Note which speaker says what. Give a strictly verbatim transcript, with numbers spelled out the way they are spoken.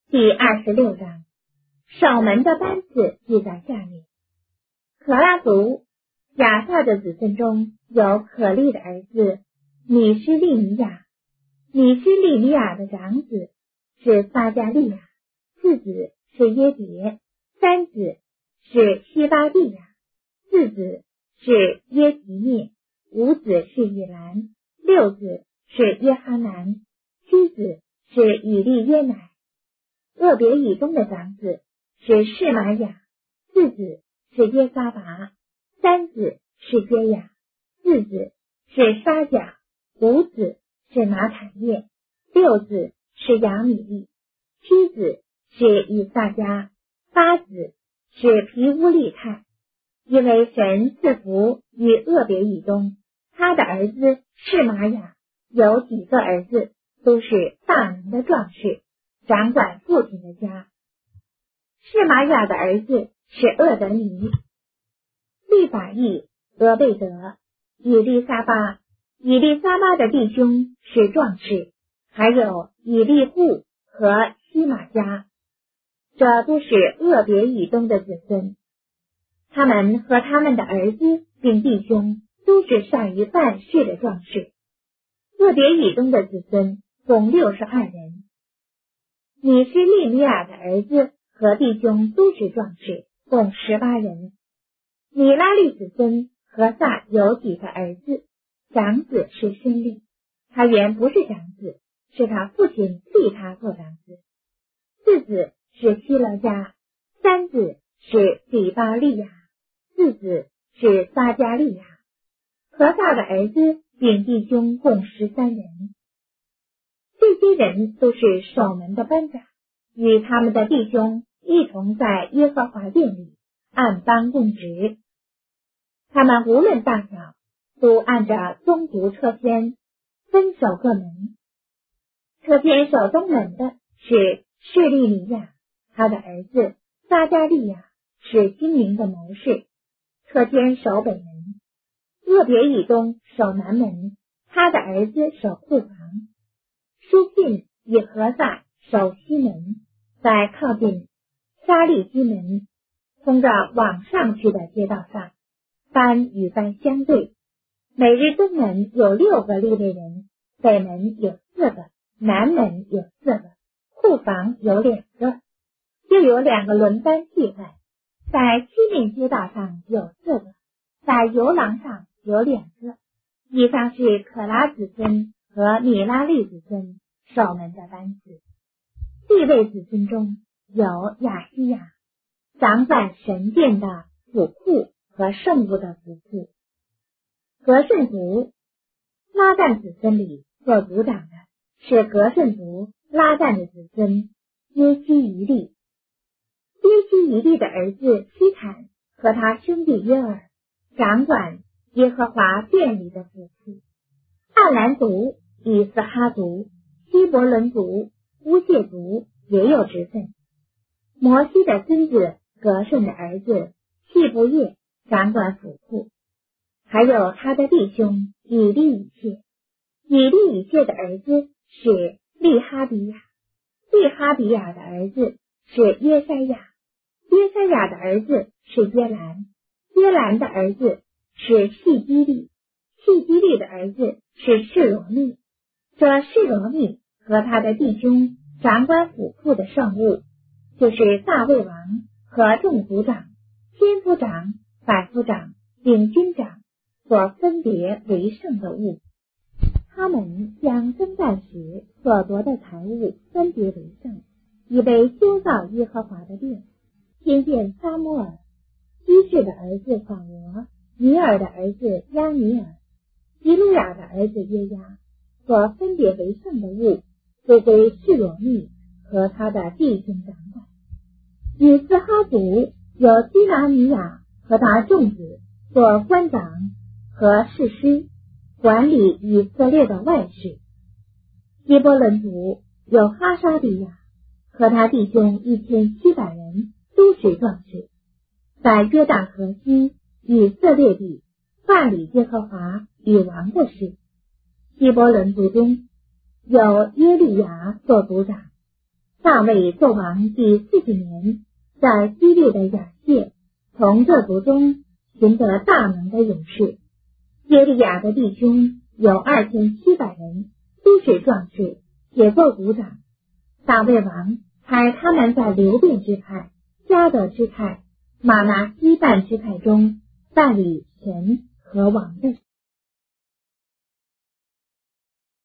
Speaker 1: 第二十六章，守门的班次记在下面。可拉族亚萨的子孙中有可利的儿子米施利尼亚，米施利尼亚的长子是撒加利亚，次子是耶迭，三子是希巴蒂亚，四子是耶提涅，五子是以兰，六子是耶哈南，七子是以利耶乃。厄别以东的长子是示玛雅，四子是耶撒拔，三子是约雅，四子是沙甲，五子是拿坦叶，六子是亚米利，七子是以撒迦，八子是皮乌利泰。因为神赐福与厄别以东，他的儿子示玛雅有几个儿子，都是大能的壮士，掌管父亲的家。示玛雅的儿子是厄德尼、利法义、俄贝德、以利撒巴。以利撒巴的弟兄是壮士，还有以利户和西玛加，这都是厄别以东的子孙。他们和他们的儿子并弟兄都是善于办事的壮士。厄别以东的子孙共六十二人。米施利尼亚的儿子和弟兄都是壮士，共十八人。米拉利子孙何撒有几个儿子，长子是申利，他原不是长子，是他父亲立他做长子。次子是希勒家，三子是底巴利亚，四子是撒加利亚。何撒的儿子并弟兄共十三人。这些人都是守门的班长，与他们的弟兄一同在耶和华殿里按班供职。他们无论大小，都按着宗族车篇分守各门。车篇守东门的是示利尼亚，他的儿子撒加利亚是精明的谋士。车篇守北门，厄别以东守南门，他的儿子守库房。书信以何撒守西门，在靠近沙利基门通着往上去的街道上，班与班相对。每日东门有六个利未人，北门有四个，南门有四个，库房有两个，又有两个轮班替换。在西面街道上有四个，在游廊上有两个。以上是可拉子孙和米拉利子孙守门的班子。地位子孙中有亚西亚，掌管神殿的府库和圣物的府库。格顺族拉旦子孙里做族长的是格顺族拉旦的子孙耶西一利。耶西一利的儿子西坦和他兄弟约尔掌管耶和华殿里的府库。暗兰族、以斯哈族、希伯伦族、乌谢族也有职分。摩西的孙子格顺的儿子细布叶掌管府库，还有他的弟兄以利以谢。以利以谢的儿子是利哈比亚，利哈比亚的儿子是耶筛亚，耶筛亚的儿子是耶兰，耶兰的儿子是细基利，细基利的儿子是示罗密。这示罗密和他的弟兄掌管府库的圣物，就是大卫王和众族长、千夫长、百夫长、领军长所分别为圣的物。他们将征战时所得的财物分别为圣，以为修造耶和华的殿。听见撒母耳、基士的儿子扫罗、尼尔的儿子亚尼尔、基路亚的儿子约押所分别为圣的物，都归示罗密和他的弟兄掌管。以斯哈族有基拿尼亚和他众子做官长和士师，管理以色列的外事。希伯伦族有哈沙比亚和他弟兄一千七百人，都是壮士，在约旦河西以色列地办理耶和华与王的事。希伯伦族中有耶利亚做族长， 大卫做王第四十年，在基列的雅谢，从这族中寻得大能的勇士。耶利亚的弟兄有二千七百人，都是壮士，铁作鼓掌。大卫王派他们在流便支派、迦得支派、马拿西半支派中办理神和王的事。